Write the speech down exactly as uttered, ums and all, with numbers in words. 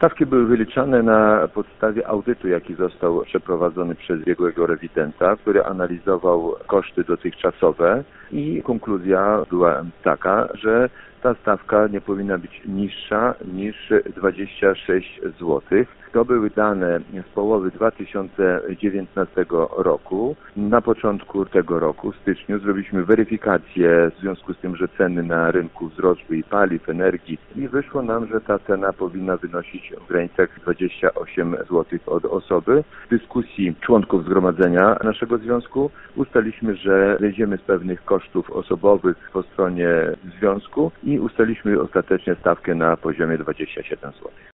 Stawki były wyliczane na podstawie audytu, jaki został przeprowadzony przez biegłego rewidenta, który analizował koszty dotychczasowe i konkluzja była taka, że ta stawka nie powinna być niższa niż dwadzieścia sześć złotych. To były dane z połowy dwa tysiące dziewiętnastego roku. Na początku tego roku, w styczniu, zrobiliśmy weryfikację w związku z tym, że ceny na rynku wzrosły i paliw, energii i wyszło nam, że ta cena powinna wynosić w granicach dwadzieścia osiem złotych od osoby. W dyskusji członków zgromadzenia naszego związku ustaliliśmy, że zejdziemy z pewnych kosztów osobowych po stronie związku i ustaliliśmy ostatecznie stawkę na poziomie dwadzieścia siedem złotych.